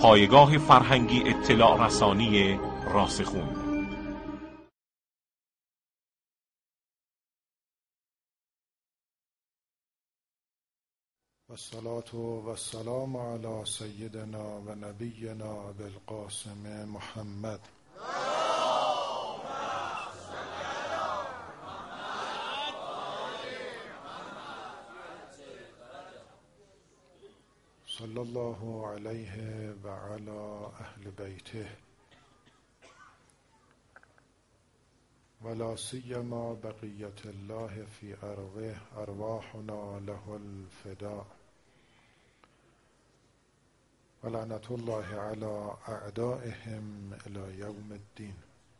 پایگاه فرهنگی اطلاع رسانی راسخون. و الصلاة و السلام علی سیدنا و نبینا ابوالقاسم محمد. صلی الله علیه و علی اهل بیته ولا سیما بقیت الله فی ارضه ارواحنا له الفداء و لعنت الله علی اعدائهم الی یوم الدین.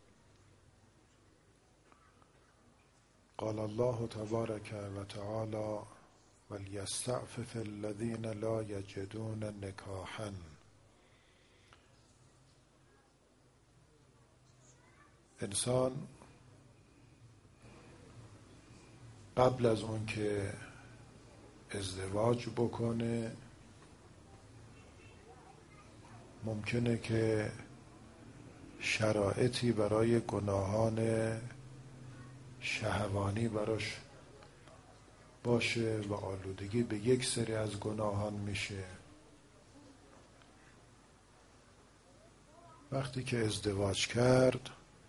قال الله تبارک و تعالی ولیستعفف الذین لا یجدون نکاحا. انسان قبل از اون که ازدواج بکنه ممکنه که شرایطی برای گناهان شهوانی براش باشه و آلودگی به یک سری از گناهان میشه. وقتی که ازدواج کرد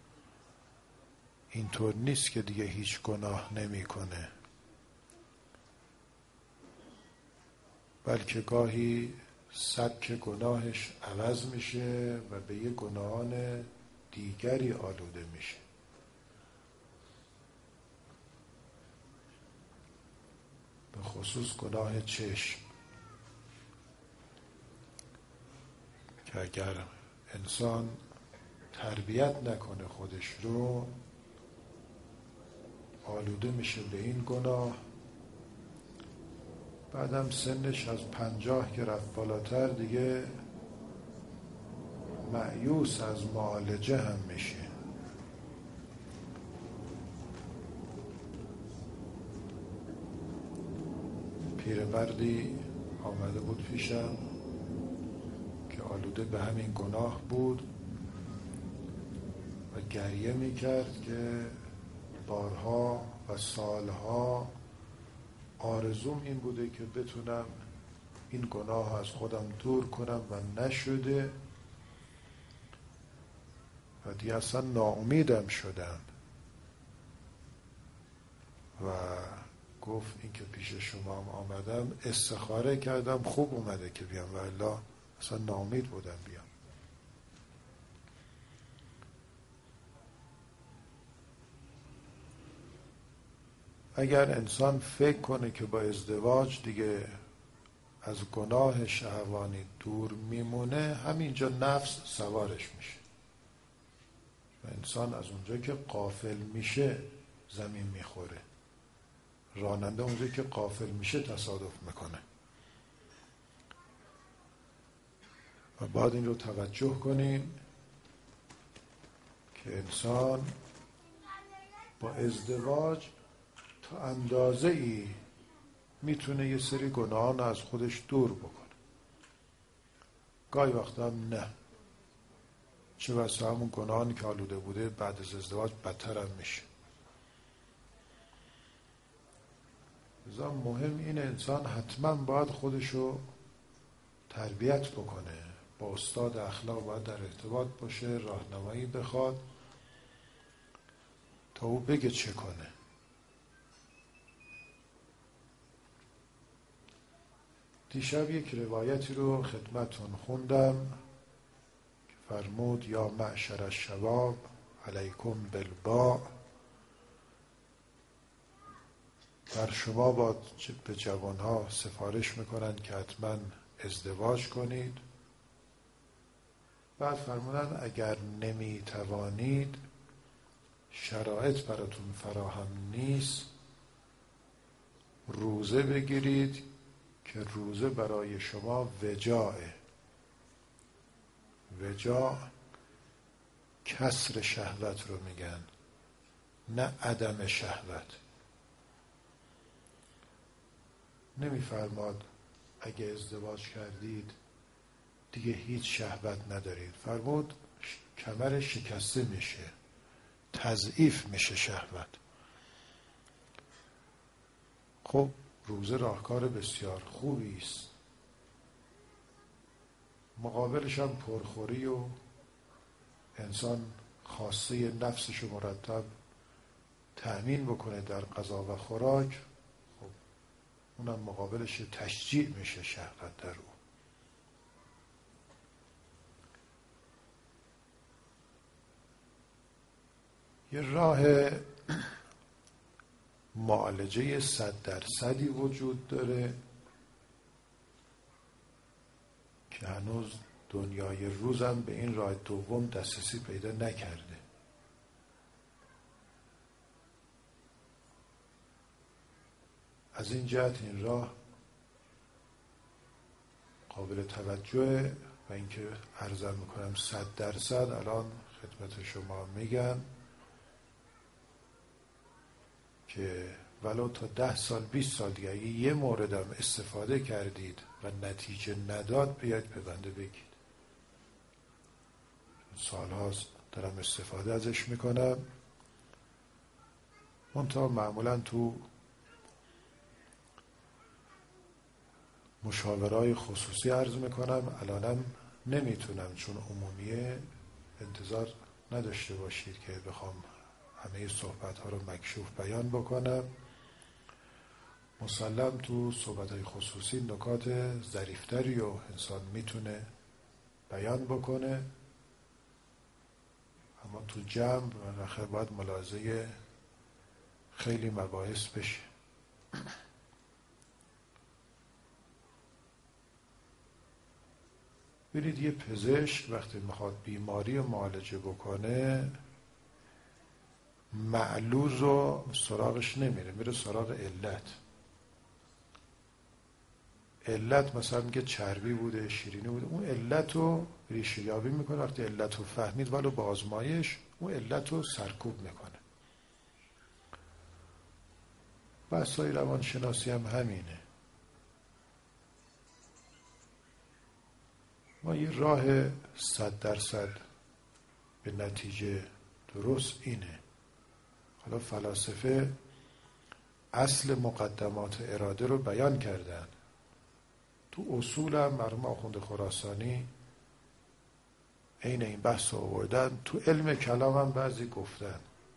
اینطور نیست که دیگه هیچ گناه نمیکنه، بلکه گاهی سبک گناهش عوض میشه و به یک گناهان دیگری آلوده میشه. به خصوص گناه چشم که اگر انسان تربیت نکنه خودش رو آلوده میشه به این گناه. بعدم سنش از 50 که رفت بالاتر دیگه مایوس از معالجه هم میشه. پیرمردی آمده بود پیشم که آلوده به همین گناه بود و گریه میکرد که بارها و سالها آرزوم این بوده که بتونم این گناه از خودم دور کنم و نشده و دیگه اصلا ناامیدم شدم و گفت این که پیش شما هم آمدم استخاره کردم خوب اومده که بیام و الا اصلا ناامید بودم بیام. اگر انسان فکر کنه که با ازدواج دیگه از گناه شهوانی دور میمونه، همینجا نفس سوارش میشه و انسان از اونجا که غافل میشه زمین میخوره. راننده اونجا که غافل میشه تصادف میکنه و باید این رو توجه کنیم که انسان با ازدواج تا اندازه ای میتونه یه سری گناهان از خودش دور بکنه. گاهی وقتا هم نه، چه بسا همون گناهانی که آلوده بوده بعد از ازدواج بدتر هم میشه. لذا مهم اینه انسان حتما باید خودشو تربیت بکنه، با استاد اخلاق باید در ارتباط باشه، راهنمایی بخواد تا او بگه چه کنه. دیشب یک روایتی رو خدمتون خوندم که فرمود یا معشر الشباب علیکم بالباء. بر شما با به جوانها سفارش میکنن که حتما ازدواج کنید. بعد فرمودن اگر نمیتوانید، شرایط براتون فراهم نیست، روزه بگیرید که روزه برای شما وجاعه. وجاع کسر شهوت رو میگن، نه عدم شهوت. نمیفرماد اگه ازدواج کردید دیگه هیچ شهوت ندارید. فرمود کمر شکسته میشه، تضعیف میشه شهوت. خب روزه راهکار بسیار خوبی است. مقابلش هم پرخوری و انسان خواسته نفسش رو مرتب تأمین بکنه در غذا و خوراک. خب اونم مقابلش تشجیع میشه شهوت در او. یه راه معالجه 100% وجود داره که هنوز دنیای روزم به این راه دوم دسترسی پیدا نکرده. از این جهت این راه قابل توجه و اینکه عرضم میکنم 100% الان خدمت شما میگم که ولو تا 10 سال 20 سال دیگه اگه یه موردم استفاده کردید و نتیجه نداد بیاید به بنده بگید. سالهاست دارم استفاده ازش میکنم. منتها معمولا تو مشاورهای خصوصی عرض میکنم. الانم نمیتونم چون عمومیه انتظار نداشته باشید که بخوام همه صحبت ها رو مکشوف بیان بکنم. مسلم تو صحبت های خصوصی نکات ظریفتری رو انسان میتونه بیان بکنه، اما تو جمع بالاخره باید ملاحظه خیلی مباحث بشه. ببینید یه پزشک وقتی میخواد بیماری رو معالجه بکنه معلول رو سراغش نمیره، میره سراغ علت. علت مثلا میگه چربی بوده، شیرینی بوده، اون علت رو ریشه یابی میکنه. وقتی علت رو فهمید ولو با آزمایش اون علت رو سرکوب میکنه. بحثای روانشناسی هم همینه. ما یه راه 100% به نتیجه درست اینه. حالا فلاسفه اصل مقدمات اراده رو بیان کردن. تو اصول هم مرحوم آخوند خراسانی عین این بحث رو آوردن. تو علم کلام هم بعضی گفتن.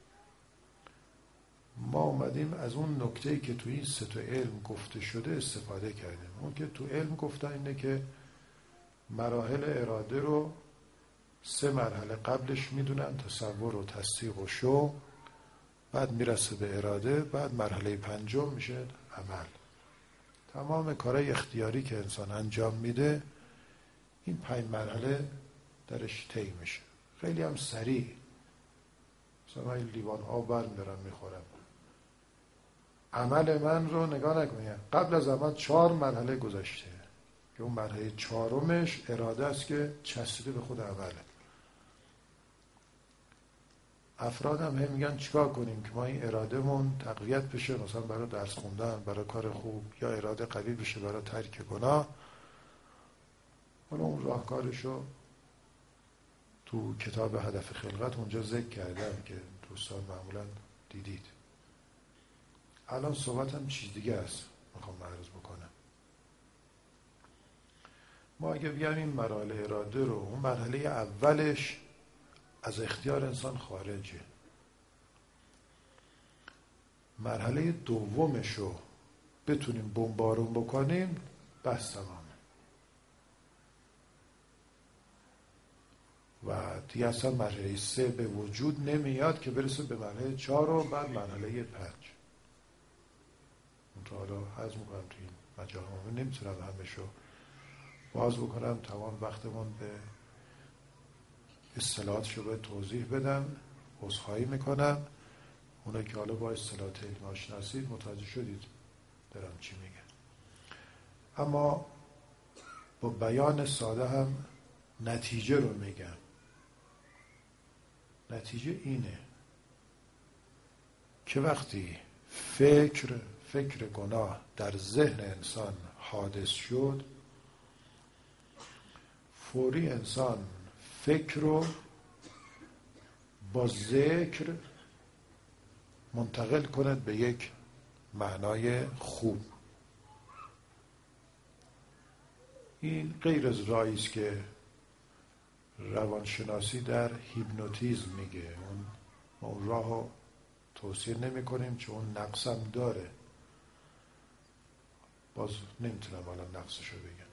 ما اومدیم از اون نکته‌ای که تو این 3 علم گفته شده استفاده کردیم. اون که تو علم گفتن اینه که مراحل اراده رو 3 مرحله قبلش میدونن: تصور و تصدیق و شوق، بعد میرسه به اراده، بعد مرحله 5 میشه عمل. تمام کارهای اختیاری که انسان انجام میده این 5 مرحله درش طی میشه. خیلی هم سریع. مثلا من این لیوان آب برمی‌دارم میخورم، عمل من رو نگاه نکنید، قبل از عمل 4 مرحله گذشته که اون مرحله 4مش اراده است که چسبیده به خود عمله. افراد هم میگن چیکار کنیم که ما این ارادهمون تقویت بشه، مثلا برای درس خوندن، برای کار خوب، یا اراده قوی بشه برای ترک گناه. حالا اون راهکارشو تو کتاب هدف خلقت اونجا ذکر کردم که دوستان معمولا دیدید. الان صحبتم چیز دیگه است میخوام عرض بکنم. ما اگه بیایم این مراحل اراده رو، اون مرحله اولش از اختیار انسان خارجه، مرحله دومش رو بتونیم بمبارون بکنیم بس تمامه و دیگه اصلا مرحله 3 به وجود نمیاد که برسه به مرحله 4 و بعد مرحله 5. اون حالا حض میکنم تو این مجامع نمیتونم همشو باز بکنم، تمام وقتمون به اصطلاحاتشو باید توضیح بدم. عذرخواهی میکنم. اونا که حالا با اصطلاحات علمی آشناسید متوجه شدید دارم چی میگم. اما با بیان ساده هم نتیجه رو میگم. نتیجه اینه که وقتی فکر گناه در ذهن انسان حادث شد، فوری انسان فکر رو با ذکر منتقل کند به یک معنای خوب. این غیر از راهی است که روانشناسی در هیپنوتیزم میگه. اون راه رو توصیه نمی کنیم چون اون نقصم داره. باز نمیتونم الان نقصشو بگم.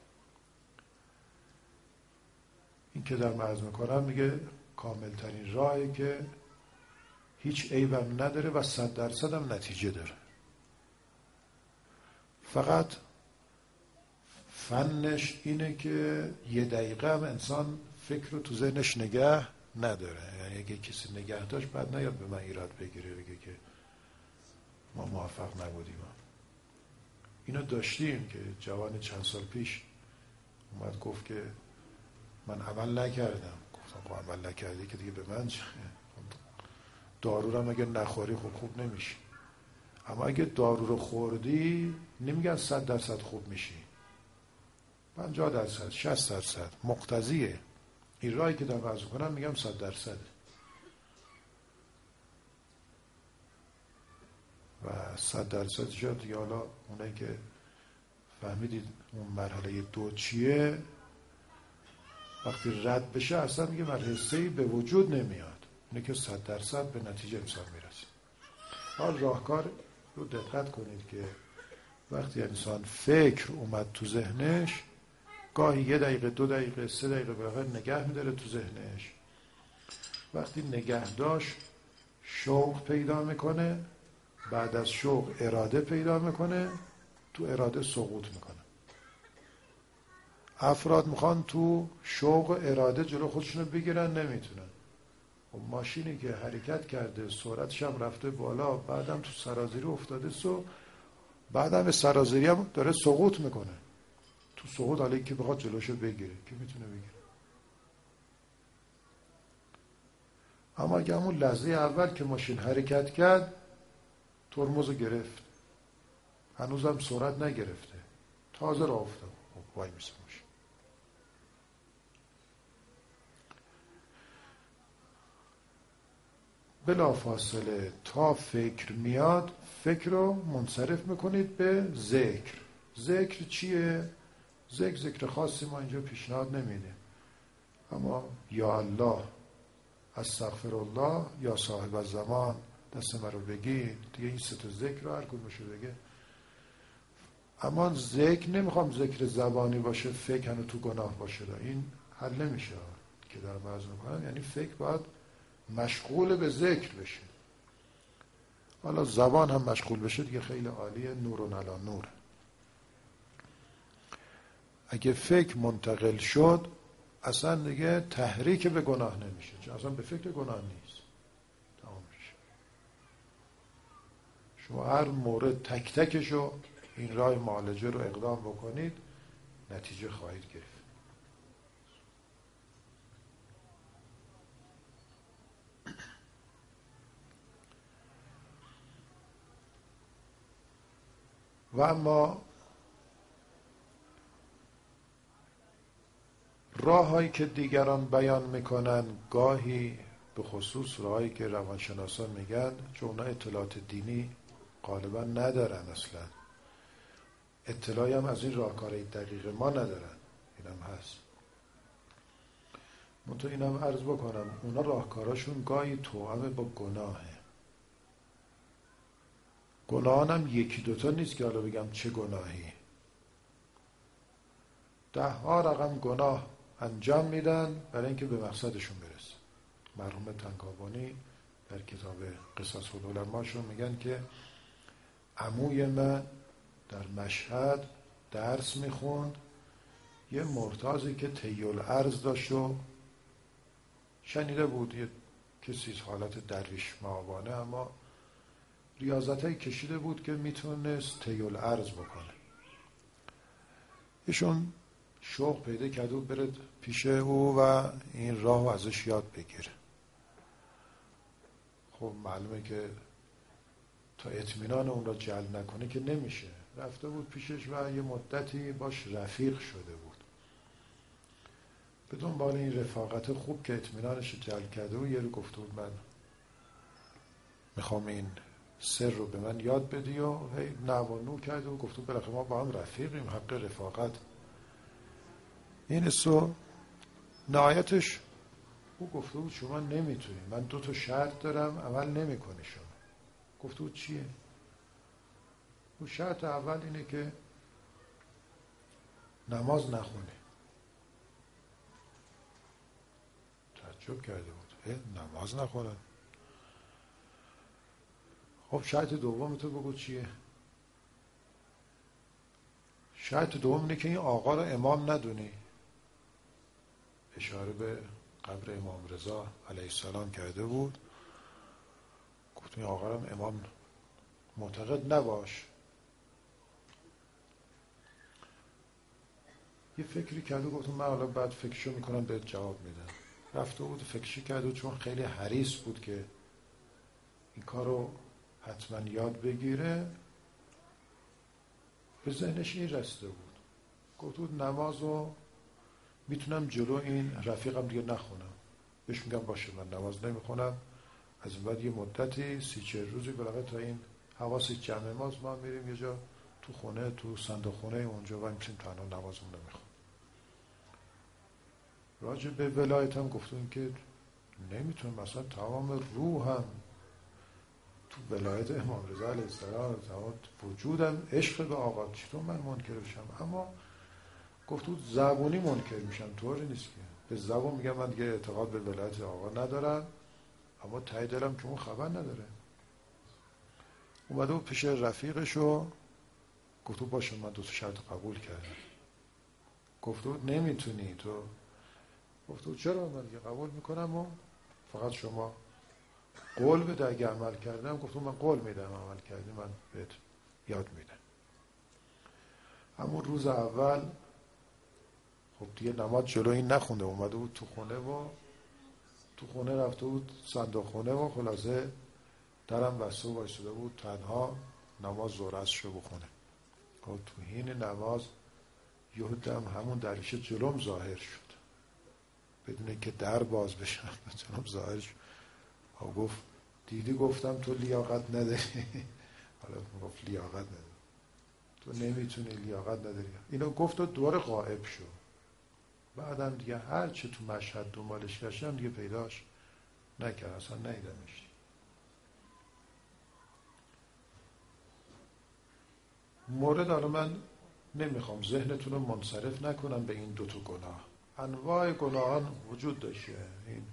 این که در عرض میکنم میگه کاملترین راهی که هیچ عیبم نداره و 100% هم نتیجه داره. فقط فنش اینه که یه دقیقه هم انسان فکر رو تو ذهنش نگه نداره. یعنی اگه کسی نگه داشت بعد نیاد به من ایراد بگیره بگه که ما موفق نبودیم. اینو داشتیم که جوان چند سال پیش اومد گفت که من عمل نکردم. گفتم خب عمل نکردی که دیگه به من چه؟ دارو رو اگه نخوری خوب نمیشی. اما اگه دارو رو خوردی نمیگن 100% خوب میشی، 50%، 60% مقتضیه. این راهی که دارم عرض کنم میگم 100%. و 100% شد دیگه. حالا اونایی که فهمیدید اون مرحله 2 چیه، وقتی رد بشه اصلا میگه مرحله به وجود نمیاد. اینه که 100% به نتیجه انسان میرسه. حال راهکار رو دقت کنید که وقتی انسان فکر اومد تو ذهنش، گاهی 1 دقیقه 2 دقیقه 3 دقیقه بخیر نگه میداره تو ذهنش. وقتی نگه داشت شوق پیدا میکنه، بعد از شوق اراده پیدا میکنه، تو اراده سقوط میکنه. افراد میخوان تو شوق و اراده جلو خودشونو بگیرن، نمیتونن. و ماشینی که حرکت کرده سرعتش هم رفته بالا، بعدم تو سرازیری افتاده بعدم به سرازیری هم داره سقوط میکنه. تو سقوط حالا که بخواد جلوشو بگیره که میتونه بگیره. اما اگه همون لحظه اول که ماشین حرکت کرد ترمزو گرفت، هنوزم سرعت نگرفته، تازه راه افتاد، وای میسه ماشین. بلا فاصله تا فکر میاد فکر رو منصرف میکنید به ذکر. ذکر چیه؟ ذکر خاصی ما اینجا پیشنهاد نمیدیم، اما یا الله، استغفر الله، یا صاحب الزمان، دست من رو بگید دیگه. این 3 تا ذکر رو هر کدومشو بگه. اما ذکر نمیخوام ذکر زبانی باشه فکر هنو تو گناه باشه. این حل نمیشه که در عرض میکنم. یعنی فکر باید مشغول به ذکر بشه. حالا زبان هم مشغول بشه دیگه خیلی عالیه، نور علی نور. اگه فکر منتقل شد اصلا دیگه تحریک به گناه نمیشه، چون اصلا به فکر گناه نیست. تمام میشه. شما هر مورد تک تکشو این راه معالجه رو اقدام بکنید، نتیجه خواهید گرفت. و اما راه‌هایی که دیگران بیان میکنن، گاهی به خصوص راهایی که روانشناسان میگن، چون اونا اطلاعات دینی غالبا ندارن، اصلا اطلاعی هم از این راهکارهای دقیق ما ندارن. اینم هست. منتها اینم عرض بکنم اونا راهکاراشون گاهی توأم با گناهه. گناه هم 1-2 تا نیست که حالا بگم چه گناهی. 10 رقم گناه انجام میدن برای اینکه به مقصدشون برسه. مرحوم طنطاوانی در کتاب قصص العلماشون میگن که عموی من در مشهد درس میخوند، یه مرتاضی که طی الارض داشت و شنیده بود یه کسی حالت درویش معابانه، اما ریاضتایی کشیده بود که میتونست طی الارض بکنه. ایشون شوق پیدا کرده و بره پیش او و این راهو ازش یاد بگیره. خب معلومه که تا اطمینان اون را جلب نکنه که نمیشه. رفته بود پیشش و یه مدتی باش رفیق شده بود. به دنبال این رفاقت خوب که اطمینانش جلب کرده و یه رو گفته بود من میخوام این سر رو به من یاد بدی و نوانو کرده و گفته بالاخره ما با هم رفیقیم، حق رفاقت این سو. نهایتش او گفته بود شما نمیتونی، من 2 شرط دارم عمل نمی کنی شما. گفته بود چیه؟ او شرط اول اینه که نماز نخونی. تعجب کرده بود نماز نخونن. خب شرط دوم تو بگو چیه؟ شرط دوم اینه که این آقا رو امام ندونی. اشاره به قبر امام رضا علیه السلام کرده بود، گفت این آقا رو امام معتقد نباش. یه فکری کرده، گفت من حالا بعد فکرشو میکنم بهت جواب میدم. رفته بود فکرشی کرده، چون خیلی حریص بود که این کارو حتما یاد بگیره، به ذهنش این رسیده بود، گفت بود نمازو میتونم جلو این رفیقم دیگه نخونم، بهش میگم باشه من نماز نمیخونم، از این بعد یه مدتی 30-40 روزی بالاخره تا این حواس جمع ماست ما میریم یه جا تو خونه، تو صندوق خونه اونجا و میشیم تنها نمازمون نمیخونم. راجع به ولایت هم گفتون که نمیتونم، مثلا تمام روحم تو ولایت امام رضا علیه السلام، تمام وجودم عشق به آقا، چطور من منکر بشم؟ اما گفت بود زبونی منکر میشم، طوری نیست که به زبون میگم من دیگه اعتقاد به ولایت آقا ندارم، اما ته دلم که اون خبر نداره. اومده بود پیش رفیقشو، گفت بود باشه من 2 شرط قبول کردم. گفت بود نمیتونی تو. گفت بود چرا؟ من دیگه قبول میکنم و فقط شما قول بده اگه عمل کردم. گفت بود من قول میدم عمل کردی من بهت یاد میدم. همون روز اول خب دیگه نماز جلوی این نخونده، اومده بود تو خونه و تو خونه رفته بود صندوق خونه و خلاصه درم بسته و وایساده بود تنها نماز ظهرشو بخونه. گفت تو حین نماز یهودم همون دریچه جلوم ظاهر شد، بدون که در باز بشم جلوم ظاهر شد. گفت دیدی گفتم تو لیاقت نداری. حالا گفت لیاقت نداری، تو نمیتونی، لیاقت نداری. اینو گفت و دوباره غائب شد. بعدم دیگه هر چه تو مشهد دنبالش گشتم دیگه پیداش نکرد، اصلا ندیدمش. مورد حالا من نمیخوام ذهنتون رو منصرف نکنم به این 2 گناه. انواع گناهان وجود داشته. این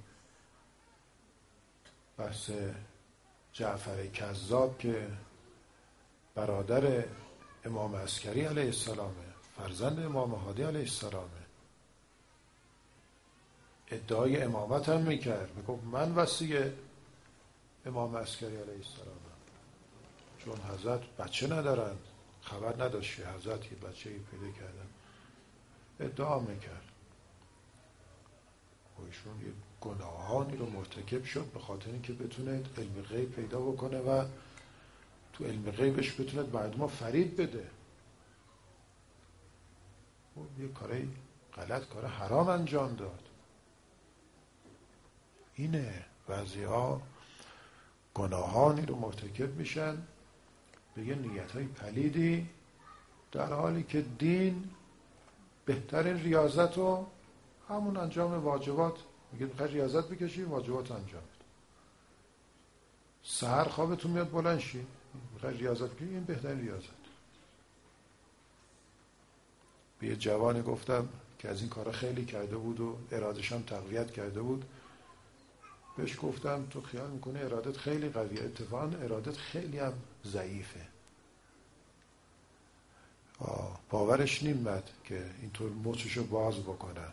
بحث جعفر کذاب که برادر امام عسکری علیه السلامه، فرزند امام هادی علیه السلامه، ادعای امامت هم میکرد، میگفت من وصی امام عسکری علیه السلامه، چون حضرت بچه ندارن، خبر نداشت که حضرت یه بچه پیدا کردن، ادعا میکرد. و ایشون یه گناهانی رو مرتکب شد به خاطر اینکه بتونه علم غیب پیدا بکنه و تو علم غیبش بتونه مردم فریب بده. و یه کاری غلط، کار حرام انجام داد. اینه بعضی ها گناهانی رو مرتکب میشن به یه نیت‌های پلیدی، در حالی که دین بهترین ریاضت رو همون انجام واجبات میگه، میخوای ریاضت بکشی واجبات انجام بده. سحر خوابتون میاد بلند شی، میخوای ریاضت بکنی، این بهترین ریاضت. به یه جوانی گفتم که از این کارا خیلی کرده بود و ارادش هم تقویت کرده بود، بهش گفتم تو خیال میکنه ارادت خیلی قویه، اتفاقا ارادت خیلی هم ضعیفه. باورش نمیاد که اینطور مچشو باز بکنن.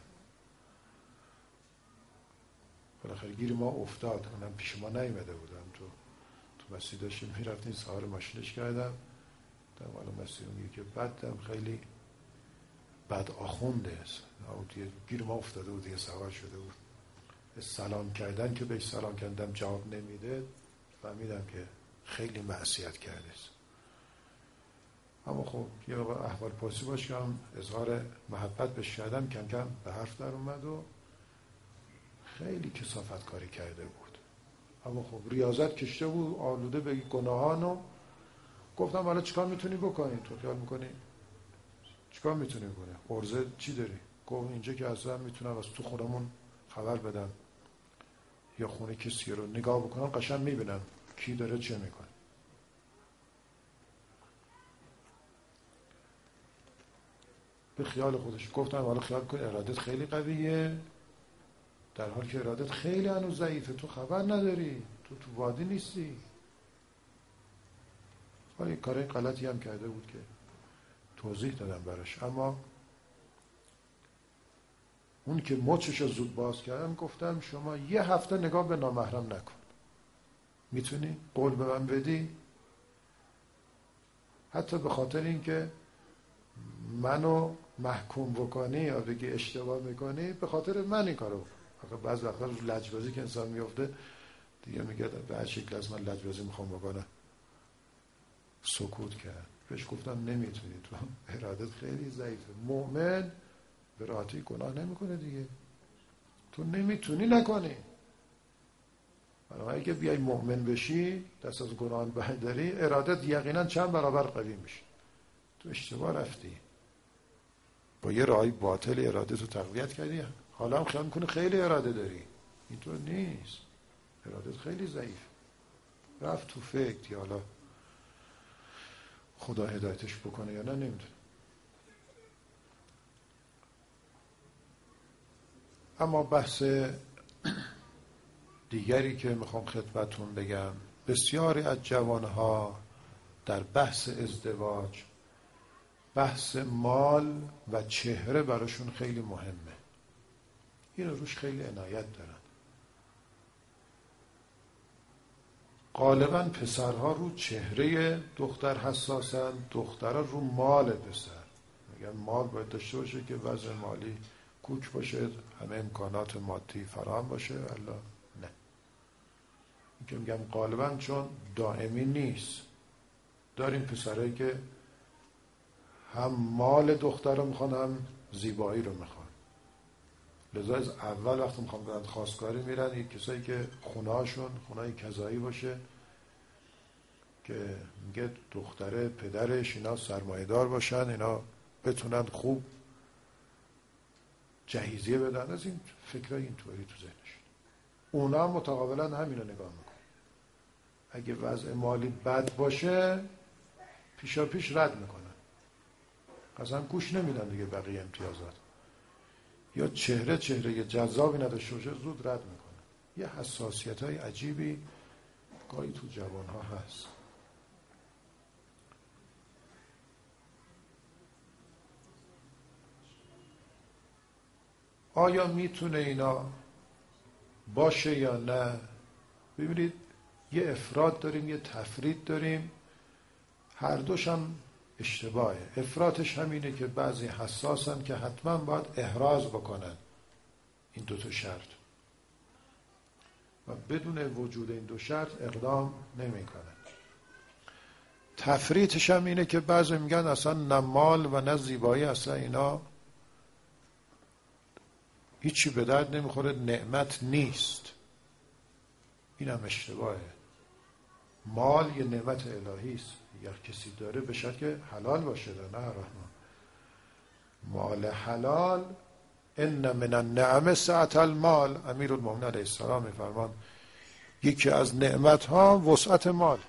بالاخره گیر ما افتاد، اونم پیش ما نیامده بودم، تو مسجد داشتیم میرفتیم، سوار ماشینش کردم در والا مسجد، میگه که بعدم خیلی بد آخونده است، گیر ما افتاده بود، دیگه سوار شده بود. سلام کردن که بهش سلام کردم جواب نمیده، فهمیدم که خیلی معصیت کرده است. اما خب یه احوال پرسی باش که هم اظهار محبت بهش کردم، کم کم به حرف در اومد و خیلی کثافت کاری کرده بود، اما خب ریاضت کشته بود آلوده به گناهانو. گفتم حالا چیکار میتونی بکنی؟ تو خیال میکنی چیکار میتونی بکنی؟ عرضه چی داری؟ گفت اینجا که اصلا میتونم از تو خودمون خبر بدم یا خونه کسی رو نگاه بکنم قشنگ میبینم کی داره چه میکنه. به خیال خودش گفتم حالا خیال کن ارادت خیلی قویه، در حالی که ارادت خیلی هنوز ضعیفه، تو خبر نداری، تو وادی نیستی. حالا یک کار غلطی هم کرده بود که توضیح دادم براش، اما اون که مچش رو زود باز کردم گفتم شما یه هفته نگاه به نامحرم نکن، میتونی قول به من بدی؟ حتی به خاطر اینکه منو محکوم بکنی یا بگی اشتباه میکنی، به خاطر من این کارو بکن. بعض وقتا لجبازی که انسان میفته دیگه میگه به هر شکل از من لجبازی میخوام بکنم، سکوت کرد. بهش گفتم نمیتونی، تو ارادت خیلی ضعیفه. مؤمن به راحتی گناه نمیکنه دیگه، تو نمیتونی نکنی. برای اگه بیای مؤمن بشی دست از گناه برداری، ارادت یقینا چند برابر قوی میشه. تو اشتباه رفتی، با یه راه باطل اراده تو تقویت کردی، حالا هم خیال میکنه خیلی اراده داری. اینطور نیست، ارادت خیلی ضعیف. رفت تو فکر یا حالا خدا هدایتش بکنه یا نه نمیدونم. اما بحث دیگری که میخوام خدمتون بگم، بسیاری از جوانها در بحث ازدواج بحث مال و چهره براشون خیلی مهمه. این روش خیلی عنایت دارن. غالبا پسرها رو چهره دختر حساسن، دخترها رو مال پسر. میگن مال باید داشته باشه که وضع مالی کوک باشه، همه امکانات مادی فراهم باشه. الا نه، این که میگم غالبا چون دائمی نیست. داریم پسرهایی که هم مال دختر رو میخوان هم زیبایی رو میخوان. لذا از اول وقتی میخوان برند خواستگاری میرن یک کسایی که خونهاشون خونه‌های کذایی باشه که میگه دختره پدرش اینا سرمایه‌دار باشن، اینا بتونن خوب جهیزیه بدن. از این فکرای اینطوری تو ذهنش. اونا هم متقابلا همین رو نگاه میکنن. اگه وضع مالی بد باشه پیشا پیش رد میکنن، اصلا گوش نمیدن دیگه بقیه امتیازات. یا چهره جذابی نداشته باشه زود رد میکنه. یه حساسیت های عجیبی گاهی تو جوان ها هست. آیا میتونه اینا باشه یا نه؟ ببینید یه افراط داریم یه تفرید داریم، هر دوش هم اشتباهه. افراطش همینه که بعضی حساسن که حتما باید احراز بکنن این دو تا شرط و بدون وجود این دو شرط اقدام نمی کنن. تفریطش هم اینه که بعضی میگن اصلا نه مال و نه زیبایی، اصلا اینا هیچی به درد نمیخوره، نعمت نیست. این هم اشتباهه. مال یه نعمت الهی است، اگر کسی داره به شرط که حلال باشه. نه رحمان، مال حلال ان من النعم سعة المال. امیرالمومنین علیه السلام میفرمان یکی از نعمت ها وسعت مال.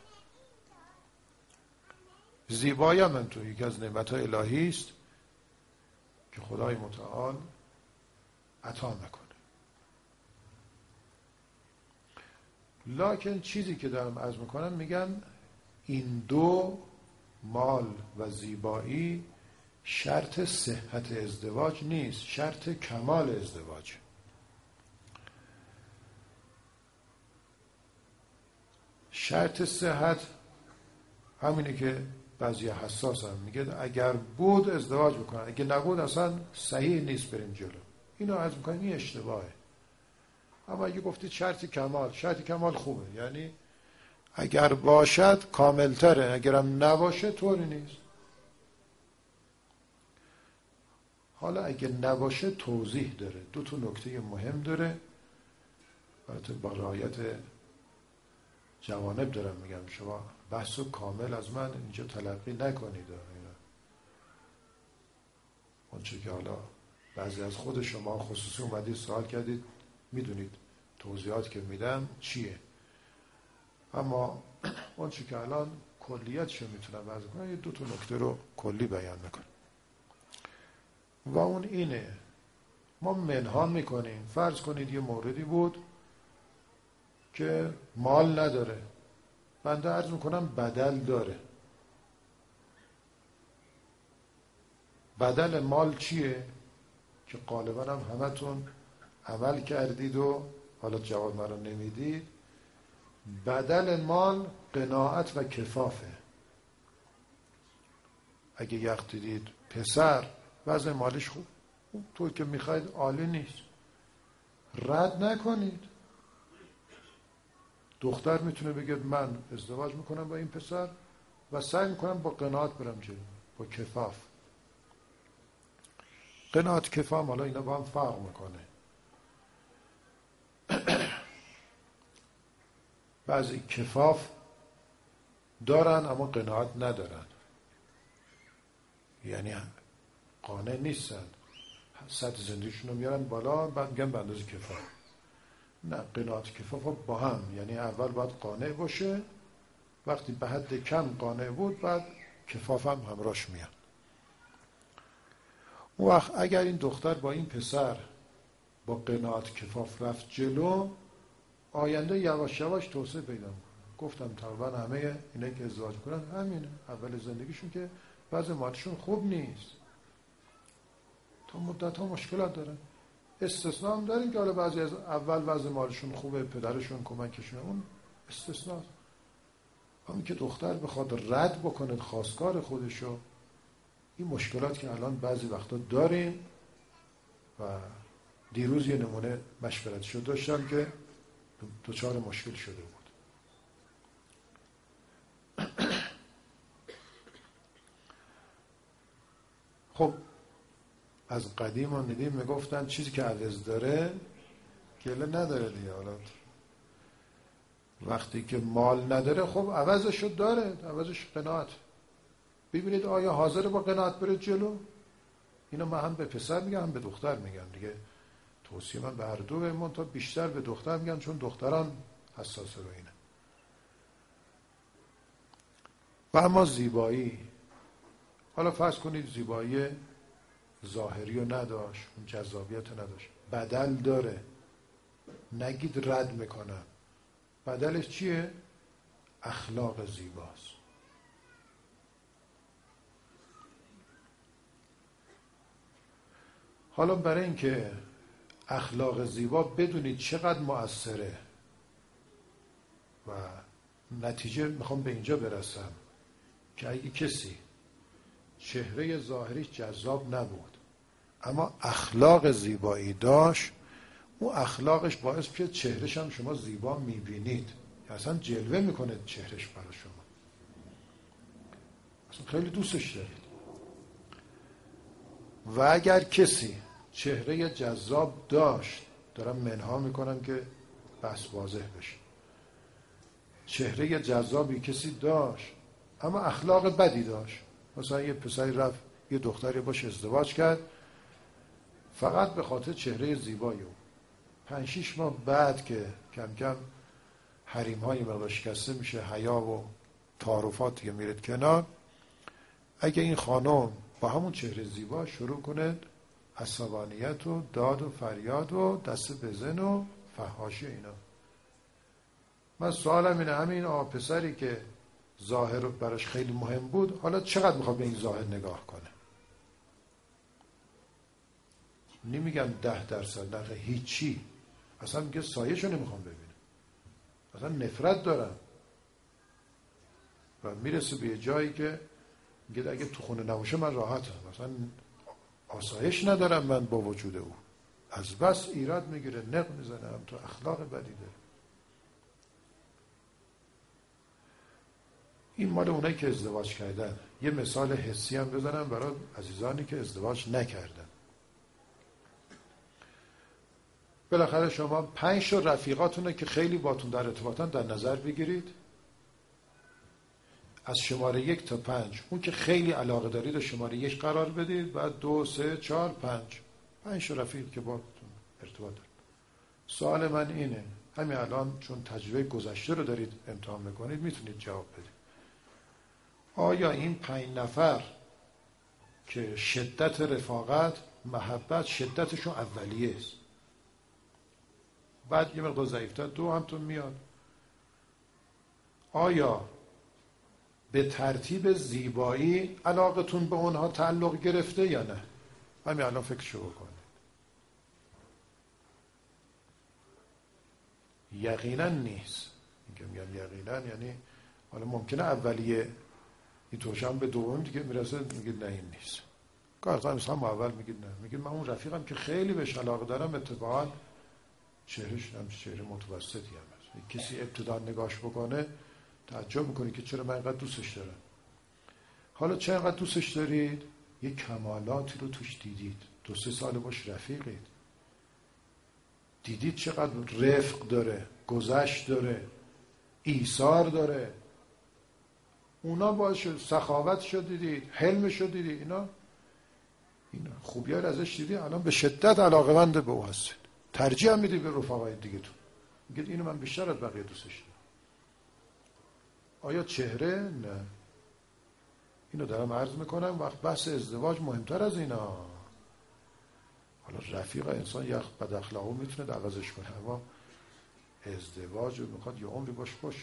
زیبایی هم تو یکی از نعمت ها الهی است که خدای متعال عطا میکنه. لکن چیزی که دارم عرض میکنم، میگن این دو مال و زیبایی شرط صحت ازدواج نیست، شرط کمال ازدواج. شرط صحت همینه که بعضی حساس هم میگه اگر بود ازدواج بکنن، اگه نبود اصلا صحیح نیست بریم جلو. اینو عرض میکنم این اشتباهه. اما اگه گفتید شرط کمال، شرط کمال خوبه، یعنی اگر باشد کاملتره، اگرم نباشه طوری نیست. حالا اگه نباشه توضیح داره، دو تا نکته مهم داره البته با رعایت جوانب دارم میگم، شما بحث و کامل از من اینجا تلقی نکنید. اون چه که حالا بعضی از خود شما خصوصی اومدید سوال کردید، میدونید توضیحات که میدم چیه، اما اون چه که الان کلیتشو میتونم وضع کنم، یه 2 تا نکته رو کلی بیان میکنم و اون اینه: ما منها میکنیم، فرض کنید یه موردی بود که مال نداره، بنده عرض میکنم بدل داره. بدل مال چیه؟ که غالبا هم همتون عمل کردید و حالا جواب مرا نمیدید. بدل مال قناعت و کفافه. اگه یخ دیدید پسر وضع مالش خوب طور که میخواید عالی نیست، رد نکنید. دختر میتونه بگه من ازدواج میکنم با این پسر و سعی میکنم با قناعت برم جلو، با کفاف. قناعت کفاف حالا اینا با هم فرق میکنه. بعضی کفاف دارن اما قناعت ندارن، یعنی قانع نیستن، سطح زندگیشون رو میارن بالا بعد میگن به اندازه کفاف. نه، قناعت کفاف با هم، یعنی اول باید قانع باشه، وقتی به حد کم قانع بود بعد کفاف هم همراهش میاد. اون وقت اگر این دختر با این پسر با قناعت کفاف رفت جلو، آینده یواش یواش توسعه پیدا میکنه. گفتم تقریبا همه اینایی که ازدواج کنن همینه، اول زندگیشون که وضع مادیشون خوب نیست، تا مدت ها مشکلات دارن. استثناء هم داریم که حالا بعضی از اول وضع مالشون خوبه، پدرشون کمکشون، اون استثناء. همین که دختر بخواد رد بکنه خواستگار خودشو، این مشکلات که الان بعضی وقتا داریم و دیروز یه نمونه مشورتشو داشتم که دچار مشکل شده بود. خب از قدیم و ندیم میگفتن چیزی که عوض داره گله نداره دیگه. حالا وقتی که مال نداره خب عوضشو داره، عوضش قناعت. ببینید آیا حاضر با قناعت بره جلو؟ اینو من هم به پسر میگم هم به دختر میگم دیگه. توصیه من به هر دو، من تا بیشتر به دختر میگم چون دختران حساس رو اینه. و اما زیبایی، حالا فرض کنید زیبایی ظاهری رو نداشت، اون جذابیت رو نداشت، بدل داره، نگید رد میکنم. بدلش چیه؟ اخلاق زیباست. حالا برای اینکه اخلاق زیبا بدونید چقدر مؤثره و نتیجه میخوام به اینجا برسم که اگه کسی چهره ظاهریش جذاب نبود اما اخلاق زیبایی داشت، اون اخلاقش باعث که چهرهش هم شما زیبا میبینید، اصلا جلوه میکنه چهرهش برای شما، اصلا خیلی دوستش دارید. و اگر کسی چهره جذاب داشت، دارم منها میکنم که بحث واضح بشه، چهره جذابی کسی داشت اما اخلاق بدی داشت، مثلا یه پسری رفت یه دختری باش ازدواج کرد فقط به خاطر چهره زیبایی، 5-6 ماه بعد که کم کم حریم های مقدار شکسته میشه، حیا و تعارفات که میرد کنار، اگه این خانم با همون چهره زیبا شروع کنه عصبانیت و داد و فریاد و دست بزن و فحاشی اینا، من سوالم اینه همین پسری که ظاهر براش خیلی مهم بود حالا چقدر میخواد به این ظاهر نگاه کنه؟ نمیگم 10%، نه هیچی، اصلا میگه سایه‌شو نمیخوام ببینم، اصلا نفرت دارم. و میرسه به یه جایی که میگه اگه تو خونه نباشه من راحتم، اصلا آسایش ندارم من با وجود او، از بس ایراد میگیره، نق میزنه، هم تو اخلاق بدی داره. این مال اونایی که ازدواج کردن. یه مثال حسی هم بزنم برای عزیزانی که ازدواج نکردن. بالاخره شما 5 تا رفیقاتونه که خیلی باتون در ارتباطن در نظر بگیرید، از شماره 1 تا 5 اون که خیلی علاقه دارید و شماره 1 قرار بدید، بعد 2 3 4 5 تا رفیق که باتون ارتباط دارید. سوال من اینه، همین الان چون تجربه گذشته رو دارید امتحان میکنید میتونید جواب بدید، آیا این 5 نفر که شدت رفاقت، محبت، شدتشون اولیه است، بعد یه مقدار ضعیفتر 2 همتون میاد، آیا به ترتیب زیبایی علاقتون به اونها تعلق گرفته یا نه؟ همین الان فکرشو بکنید. یقینا نیست. میگم یقینا یعنی حالا ممکنه اولیه اینطورش هم به دوم دیگه میرسه میگید نه این نیست. کارتا مثلا ما اول میگید نه، میگید من اون رفیقم که خیلی بهش علاقه دارم اتفاقا چهرهش هم چهره متوسطی هم هست، کسی ابتدا نگاش بکنه تعجب میکنی که چرا من اینقدر دوستش دارم. حالا چرا اینقدر دوستش دارید؟ یه کمالاتی رو توش دیدید، 2-3 سال باش رفیقید، دیدید چقدر رفق داره، گذشت داره، ایثار داره، اونا باشه، سخاوتش رو دیدید، حلمش رو دیدید، اینا خوبی‌ها رو ازش دیدید، الان به شدت علاقه‌مند به او هستید، ترجیح هم میدید به رفقای دیگه تو، میگید اینو من بیشتر از بقیه دوستش دارم. آیا چهره؟ نه. اینو دارم عرض میکنم، وقت بحث ازدواج مهمتر از اینا. حالا رفیق انسان یک بد اخلاقو میتونه عوضش کنه، اما ازدواج رو میخواد یه عمری باشه.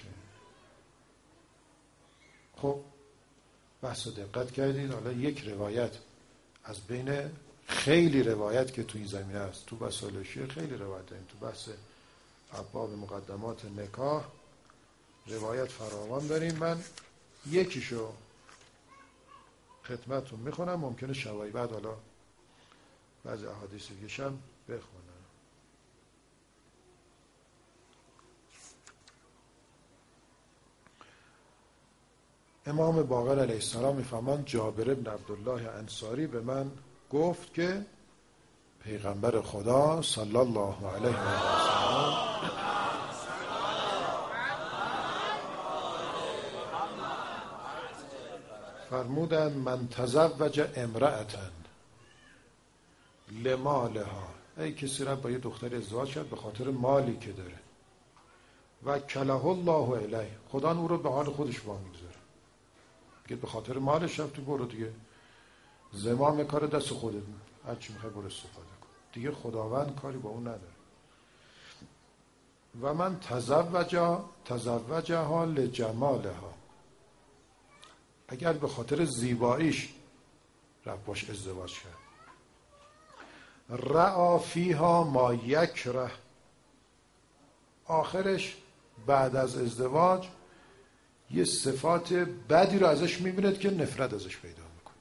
خب بحث دقت کردید. حالا یک روایت از بین خیلی روایت که تو این زمینه است، تو مسائل شیعه خیلی روایت داریم، تو بحث ابواب مقدمات نکاح روایت فراوان داریم. من یکیشو خدمتتون میخونم، ممکنه شبای بعد حالا بعضی احادیث دیگه هم بخونم. امام باقر علیه السلام میفرماند جابر بن عبدالله انصاری به من گفت که پیغمبر خدا صلی الله علیه و سلم فرمودند من تزوج امرأة لمالها، ای کسی را با یه دختر ازدواج کرد به خاطر مالی که داره، و کله الله الیه، خدا او رو به حال خودش وامیگذاره، که به خاطر مالش رفت تو برو دیگه، زمام کار دست خودت، هر چی میخوای برو استفاده کن دیگه، خداوند کاری با اون نداره. و من تزوجها لجمالها، اگر به خاطر زیباییش رفت باش ازدواج کرد، رعا فیها ما یکره، آخرش بعد از ازدواج یه صفات بدی رو ازش میبیند که نفرت ازش پیدا میکنه.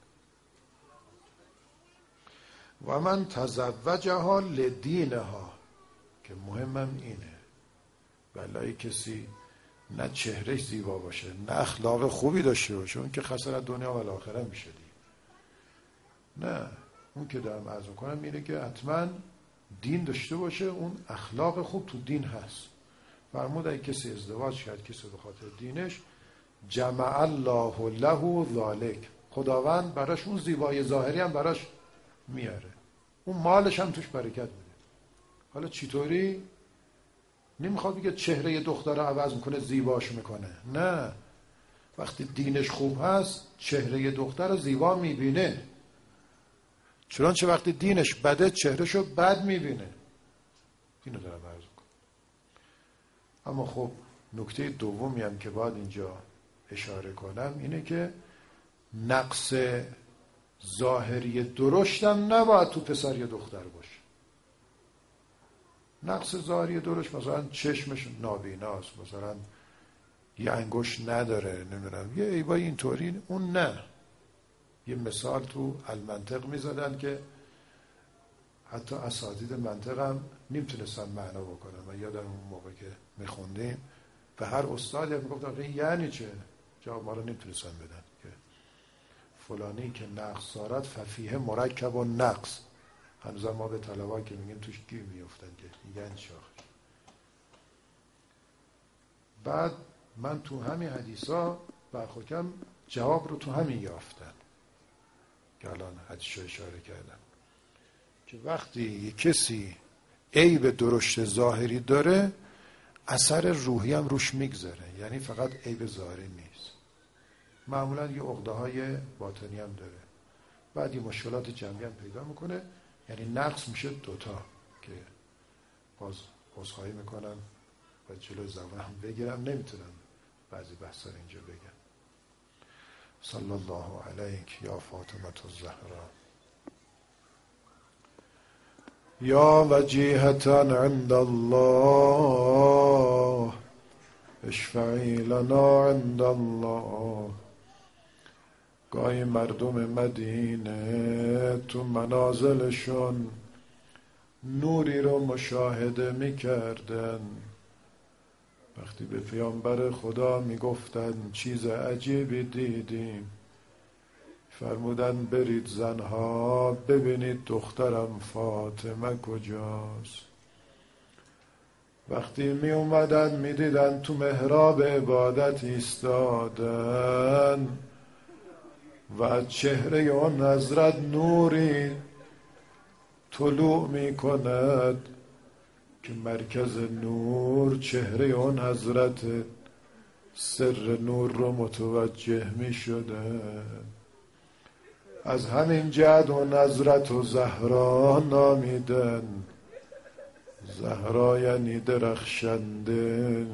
و من تزوجها لدینها، که مهمم اینه، بلای کسی نه چهرهش زیبا باشه نه اخلاق خوبی داشته باشه، اون که خسارت دنیا و آخرت میشه دیگه. نه، اون که دارم عرض میکنم اینه که حتما دین داشته باشه، اون اخلاق خوب تو دین هست. فرمود اگه کسی ازدواج کرد کسی به خاطر دینش، جمع الله له ذالک، خداوند براش اون زیبایی ظاهری هم براش میاره، اون مالش هم توش برکت میده. حالا چطوری؟ نمیخواد بگه چهره یه دختر رو عوض میکنه زیباش میکنه، نه، وقتی دینش خوب هست چهره یه دختر رو زیبا میبینه، چنانچه وقتی دینش بده چهرهشو بد میبینه. اینو دارم عرض میکنم. اما خب نکته دومی هم که باید اینجا اشاره کنم اینه که نقص ظاهری درشتم نباید تو پسر یا دختر باشه. نقص ظاهری درشت مثلا چشمش نابیناست، مثلا یه انگشت نداره، نمیدونم یه عیبای اینطوری، اون نه. یه مثال تو المنطق میزدن که حتی اساتید منطق هم نمیتونستن معنا بکنن. و یادم اون موقع که میخوندیم به هر استادی میگفتن یعنی چه؟ جواب ما رو نمیتونستن بدن که فلانی که نقص دارد ففیه مرکب و نقص، هنوز ما به طلبا که میگن توش گیر میفتن که میگن شاخ. بعد من تو همین حدیثا برخوکم جواب رو تو همین یافتم که الان حدیث رو اشاره کردم که وقتی یک کسی عیب درشت ظاهری داره اثر روحی هم روش میگذاره، یعنی فقط عیب ظاهری نیست، معمولا یه عقده های باطنی هم داره، بعد یه مشکلات جمعی هم پیدا میکنه، یعنی نقص میشه دوتا که باز عذرخواهی میکنم و جلو زبانم بگیرم، نمیتونم بعضی بحثا رو اینجا بگم. صلی الله علیک یا فاطمه الزهرا یا وجیهة عند الله اشفعی لنا عند الله. گاهی مردم مدینه تو منازلشون نوری رو مشاهده میکردن، وقتی به پیامبر خدا میگفتن چیز عجیبی دیدیم، فرمودن برید زنها ببینید دخترم فاطمه کجاست. وقتی می اومدن می دیدن تو محراب عبادت ایستادن و از چهره اون حضرت نوری طلوع می کند که مرکز نور چهره اون حضرت، سر نور رو متوجه می شده. از همین جهت اون حضرت و زهرا نامیدن. زهرا یعنی درخشنده.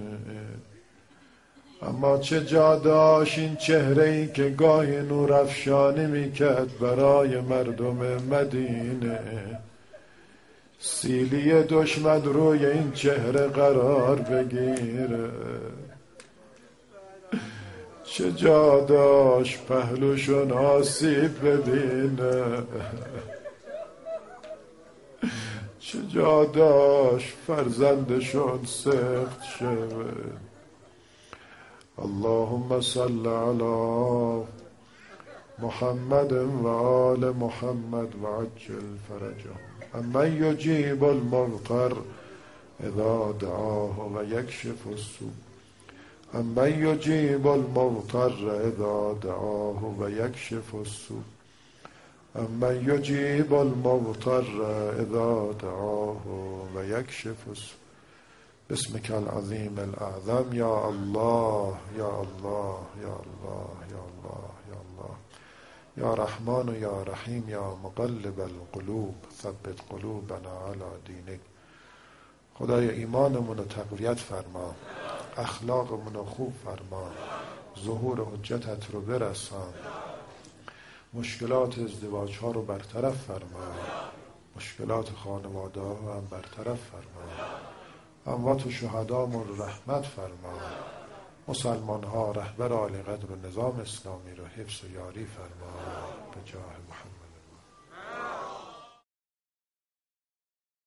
اما چه جا داشت این چهره‌ای که گاهی نور افشانی میکرد برای مردم مدینه، سیلی دشمن روی این چهره قرار بگیره. چه جا داشت پهلوشون آسیب ببینه، چه جا داشت فرزندشون سخت شوه. اللهم صل علی محمد و آل محمد و عجل فرجهم. اما یجیب المضطر اذا دعاه و یکشف السوء. اما یجیب المضطر اذا دعاه و یکشف السوء. اما یجیب المضطر اذا دعاه و یکشف السوء. بسمك العظیم الاعظم یا الله یا الله یا الله یا الله یا الله یا رحمان یا رحیم یا مقلب القلوب ثبت قلوبنا علی دینک. خدای ایمانمون رو تقویت فرما، اخلاقمون رو خوب فرما، ظهور حجتت رو برسان، مشکلات ازدواج ها رو برطرف فرما، مشکلات خانواده ها رو هم برطرف فرما، اموات و شهدامون رو رحمت فرما، مسلمان ها رهبر عالی قدر و نظام اسلامی رو حفظ و یاری فرما به جاه محمد.